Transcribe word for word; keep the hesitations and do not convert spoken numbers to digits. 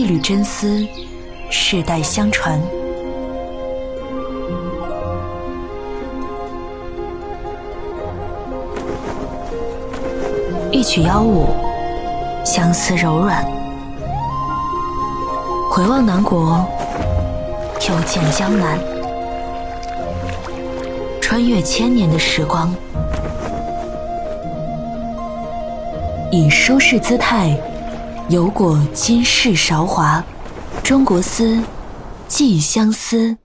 一缕真丝，世代相传。一曲妖舞，相思柔软。回望南国，又见江南。穿越千年的时光，以舒适姿态游过今世韶华。中国丝，寄相思。